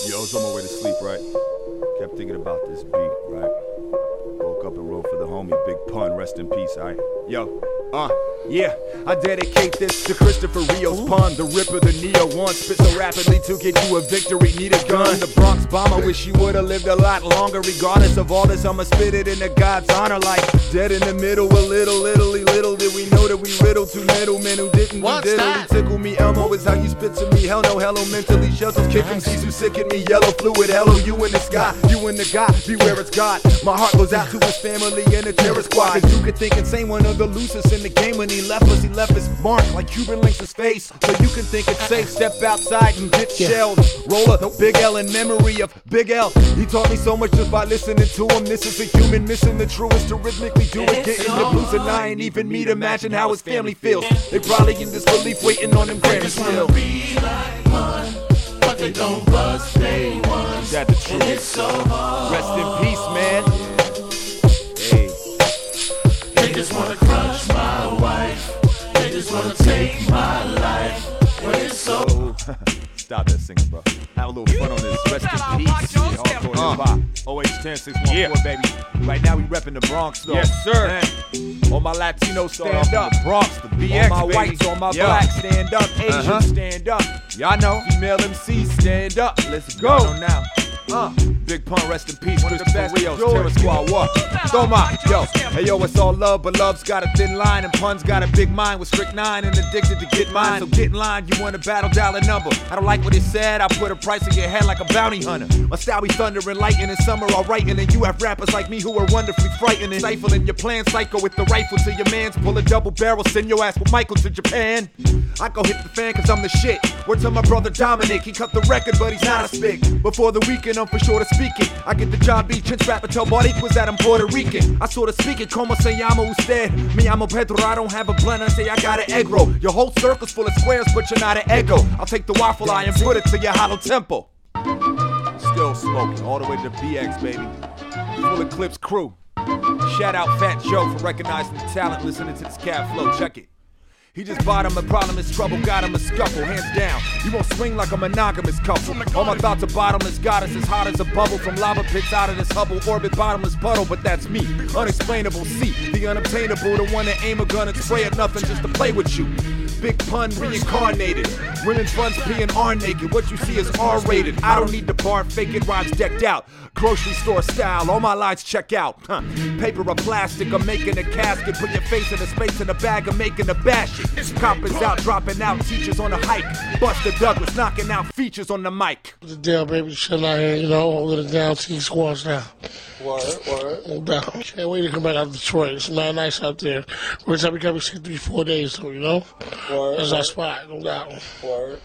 Yo, I was on my way to sleep, right? Kept thinking about this beat, right? Woke up and wrote for the homie Big Pun, rest in peace, alright? Yo, yeah, I dedicate this to Christopher Rios Pun, the Ripper, the Neo One. Spit so rapidly to get you a victory, need a gun. The Bronx bomber, wish you would've lived a lot longer. Regardless of all this, I'ma spit it into God's honor. Like dead in the middle, a little did we know that we riddled two middlemen who didn't do diddly. Tickle me, Elmo is how you spit to me. Hell no, hello, mentally shelters, kick him, see who sick at me. Yellow fluid, hello, you in the sky, you in the God, beware it's God. My heart goes out to his family and the terror squad. Cause you could think insane, one of the loosest in the game. When he left his mark like Cuban links his face. So you can think it's safe, step outside and get shelled. Roll a Big L in memory of Big L. He taught me so much just by listening to him. This is a human missing the truest to rhythmically do it. Getting the blues and I ain't even me to imagine how his family feels. They probably in disbelief waiting on them Grammys still. Be like one, but they don't bust day ones. Is that the truth? It's so hard. Rest in peace, man. Hey. They just wanna crush my wife. They just wanna take my life. But it's so Stop that singing, bro. Have a little fun on this. Rest in peace. Hardcore hip-hop. OH10614, baby. Right now we reppin' the Bronx, though. Yes, sir. Man. All my Latinos stand up. The Bronx, the BX, all my baby. whites, all my Yeah. blacks stand up. Asians stand up. Y'all know. Female MCs stand up. Let's go. Y'all know now. Big Pun, rest in peace. One of the Christopher best Rios, George. Terror Squad, what? Thoma, yo. Hey, yo, it's all love, but love's got a thin line. And Pun's got a big mind with strict 9 and addicted to get mine. So get in line, you want a battle, dial a number. I don't like what it said, I put a price on your head like a bounty hunter. My style be thunder and lightning in summer, all writing. And you have rappers like me who are wonderfully frightening. Stifling your plan, psycho with the rifle to your mans. Pull a double barrel, send your ass with Michael to Japan. I go hit the fan cause I'm the shit. Word to my brother Dominic, he cut the record but he's not a spick. Before the weekend I'm for sure to speak it. I get the job beat, chinch rapper tell Boricuas that I'm Puerto Rican. I sort of speak it, como se llama usted. Me llamo Pedro, I don't have a blender, say I got an egg roll. Your whole circle's full of squares but you're not an Eggo. I'll take the waffle eye and put it to your hollow temple. Still smoking, all the way to the BX, baby. Full Eclipse crew. Shout out Fat Joe for recognizing the talent, listening to this cat flow, check it. He just bought him a problem, is trouble, got him a scuffle, hands down. You won't swing like a monogamous couple. All my thoughts are bottomless, got us as hot as a bubble. From lava pits out of this Hubble orbit, bottomless puddle, but that's me. Unexplainable, see, the unobtainable, the one that aim a gun and spray at nothing just to play with you. Big Pun reincarnated. Women's funds peeing are naked. What you see is R-rated. I don't need the bar, fake it, rhymes decked out. Grocery store style, all my lines check out. Paper or plastic, I'm making a casket. Put your face in a space in a bag, I'm making a bash it. Coppers out, dropping out, teachers on a hike. Buster Douglas knocking out features on the mic. The deal, baby, chill out here, you know, hold it down, T squads now. Word. No doubt. Can't wait to come back out to Detroit. It's not nice out there. Every time we come, we see 3-4 days, though, you know? Word. That's our spot, no doubt. Word.